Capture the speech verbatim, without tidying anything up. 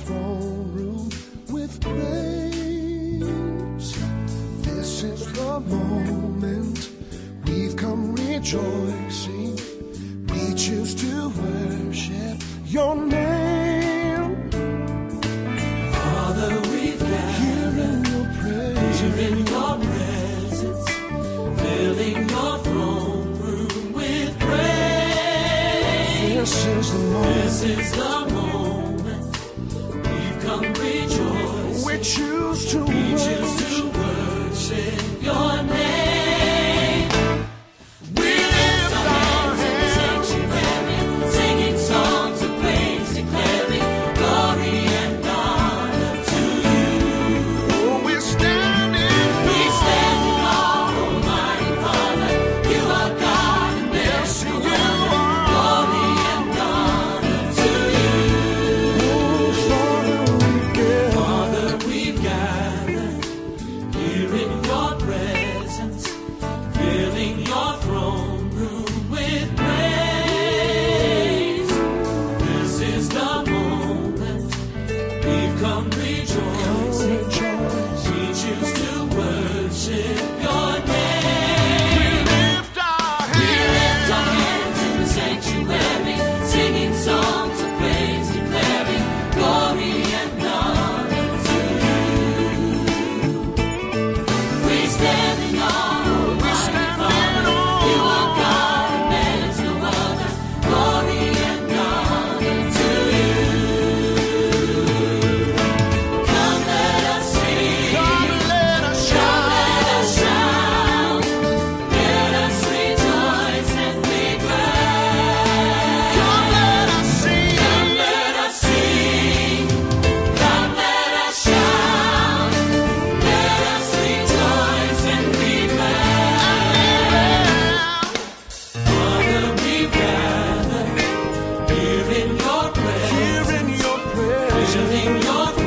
throne room with praise. This is the moment we've come rejoicing. We choose to worship your name. Father, we've gathered Here in your presence, here in your presence, filling your throne room with praise. this is the moment This is the moment we've come rejoicing. we choose to We choose worship. to worship your name. We lift our hands in the sanctuary, singing songs of praise, declaring glory and honor to you. Oh, we stand in We stand in awe, Almighty Father. You are God and there's no other. Glory and honor to you. Father, we Father, we've give. gathered here in your presence, filling your throne room with praise. This is the moment we've come rejoicing. We choose to worship your name. We lift our We lift our hands. hands in the sanctuary, singing songs of praise, declaring glory and honor to you. We stand in awe, Almighty Father. You are God and there's no other. Glory and honor to you. Come, let us sing. Come and let us Come, shout. let us shout. Let us rejoice and be glad. Come, let us sing. Come, let us sing. Come, let us shout. Let us rejoice and be glad. Father, we gather here in your presence, Here in your presence. filling your